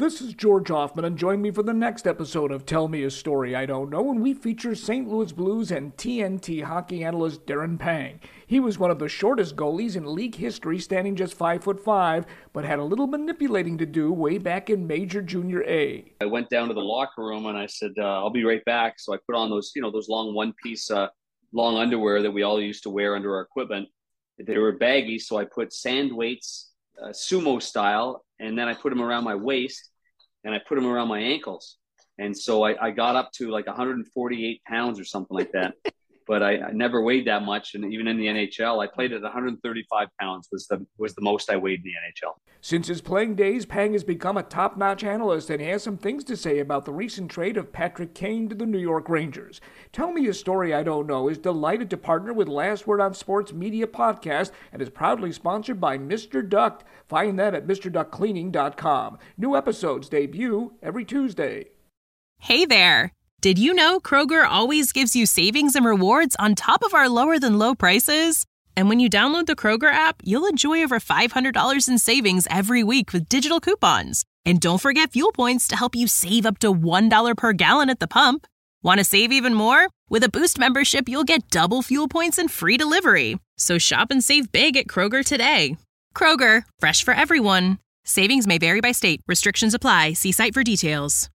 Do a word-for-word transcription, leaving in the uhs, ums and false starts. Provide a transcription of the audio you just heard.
This is George Hoffman, and join me for the next episode of Tell Me a Story I Don't Know, when we feature Saint Louis Blues and T N T hockey analyst Darren Pang. He was one of the shortest goalies in league history, standing just five foot five, but had a little manipulating to do way back in Major Junior A. I went down to the locker room and I said, uh, I'll be right back. So I put on those, you know, those long one-piece, uh, long underwear that we all used to wear under our equipment. They were baggy, so I put sand weights, uh, sumo style, and then I put them around my waist and I put them around my ankles. And so I, I got up to like one hundred forty-eight pounds or something like that. But I, I never weighed that much. And even in the N H L, I played at one hundred thirty-five pounds was the was the most I weighed in the N H L. Since his playing days, Pang has become a top-notch analyst, and he has some things to say about the recent trade of Patrick Kane to the New York Rangers. Tell Me a Story I Don't Know is delighted to partner with Last Word on Sports Media Podcast and is proudly sponsored by Mister Duct. Find them at Mr Duct Cleaning dot com. New episodes debut every Tuesday. Hey there! Did you know Kroger always gives you savings and rewards on top of our lower-than-low prices? And when you download the Kroger app, you'll enjoy over five hundred dollars in savings every week with digital coupons. And don't forget fuel points to help you save up to one dollar per gallon at the pump. Want to save even more? With a Boost membership, you'll get double fuel points and free delivery. So shop and save big at Kroger today. Kroger, fresh for everyone. Savings may vary by state. Restrictions apply. See site for details.